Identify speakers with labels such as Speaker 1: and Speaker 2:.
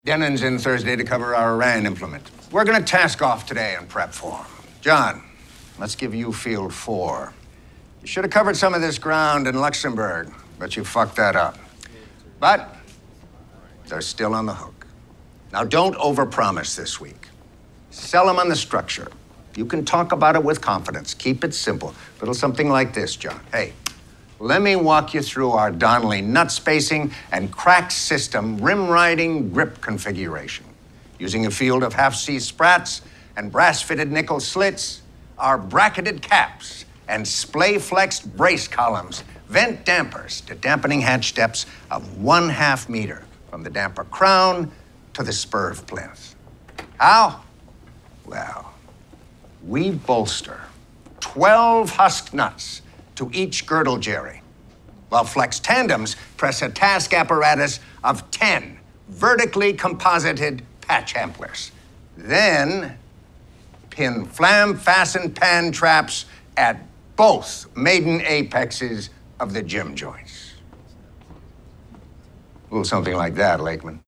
Speaker 1: Dennon's in Thursday to cover our Iran implement. We're gonna task off today in prep form. John, let's give you field 4. You should have covered some of this ground in Luxembourg, but you fucked that up. But they're still on the hook. Now, don't overpromise this week. Sell them on the structure. You can talk about it with confidence. Keep it simple. Little something like this, John. Hey, let me walk you through our Donnelly nut spacing and crack system rim riding grip configuration. Using a field of half-C sprats and brass-fitted nickel slits, our bracketed caps and splay-flexed brace columns vent dampers to dampening hatch depths of 1/2 meter from the damper crown to the spur of plinth. How? Well, we bolster 12 husk nuts to each girdle jerry, while Flex tandems press a task apparatus of 10 vertically composited patch amplers. Then pin flam-fastened pan traps at both maiden apexes of the gym joints. A little something like that, Lakeman.